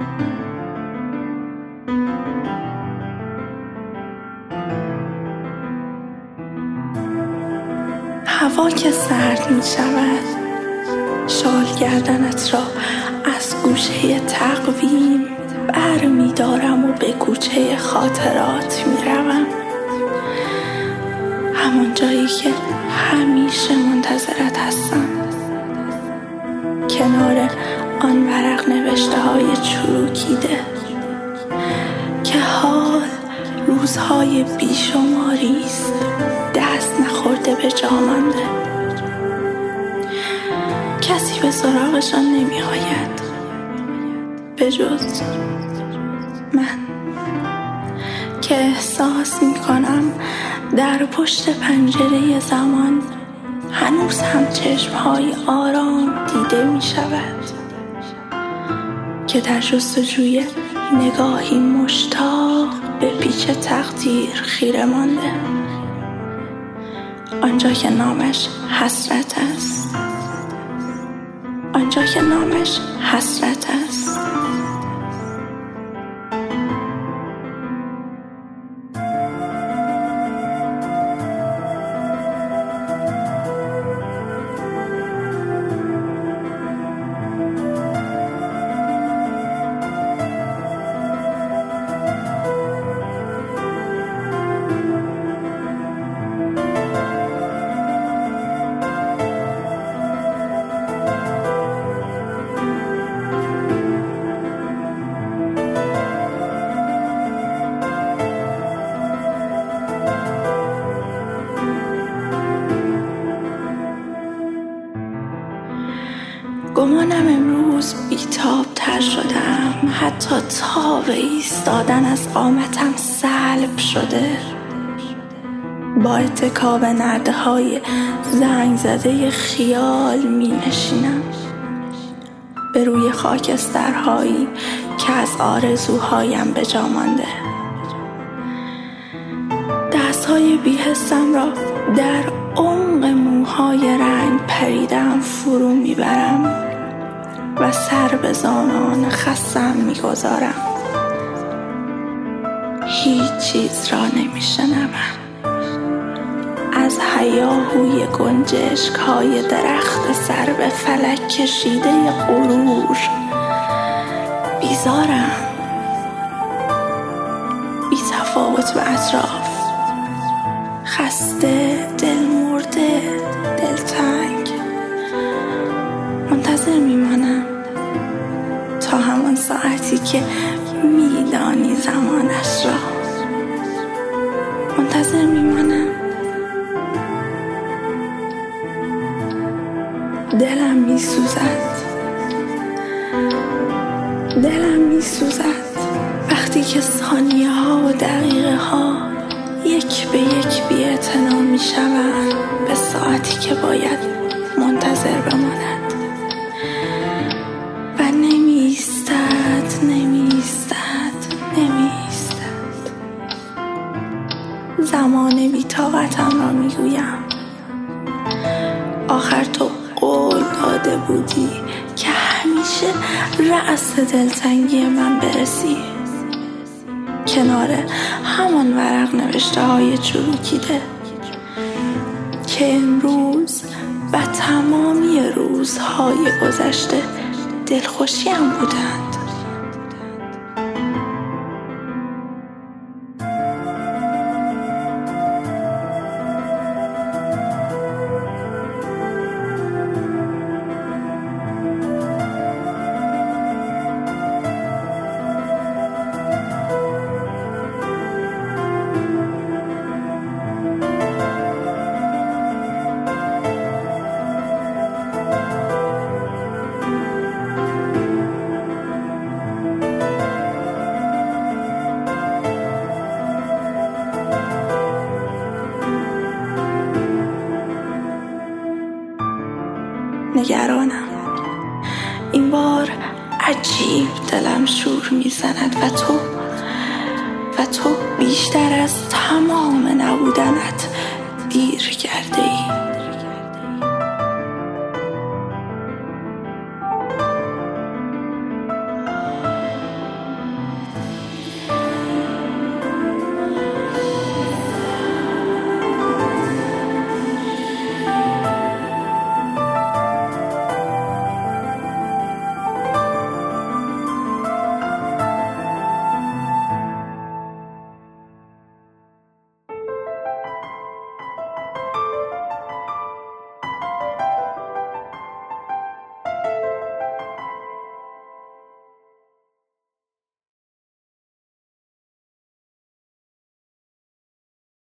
هوا که سرد می شود، شال گردنت را از گوشه تقویم بر می دارم و به کوچه خاطرات می روم، همون جایی که همیشه منتظرت هستم، کنار آن ورق نوشته های چروکیده که حال روزهای بیشماری است دست نخورده به جا مانده. کسی به سراغشان نمی آید به جز من که احساس می کنم در پشت پنجره زمان هنوز هم چشمهای آرام دیده می شود که در جستجوی نگاهی مشتاق به پیچ تقدیر خیره مانده، آنجا که نامش حسرت است، آنجا که نامش حسرت است. گمانم امروز بیتاب تر شدم، حتی تاب ایستادن از قامتم سلب شده. با اتکا به نرده های زنگ زده خیال می نشینم به روی خاکسترهایی که از آرزوهایم به جا مانده. دستهای بی‌حسم را در عمق موهای رنگ پریدم فرو میبرم و سر به زانوان خستم میگذارم. هیچ چیز را نمیشنوم از هیاهوی گنجشک‌های درخت سر به فلک کشیده غرور. بیزارم، بی تفاوت به اطراف، خسته، دل مرده، دلتنگ. منتظر میمانم تا همان ساعتی که میدانی زمانش را. منتظر میمانم. دلم میسوزد وقتی که ثانیه ها و دقیقه ها یک به یک بی‌اعتنا میشوند به ساعتی که باید منتظر بماند و نمی‌ایستد. زمان بی‌طاقتم را میگویم. آخر تو قول داده بودی که همیشه رأس دلتنگی من برسی، کنار همان ورق نوشته های چروکیده که امروز و تمامی روزهای گذشته دلخوشیم بودند. نگرانم. این بار عجیب دلم شور میزند و تو بیشتر از تمام نبودنت دیر کرده ای.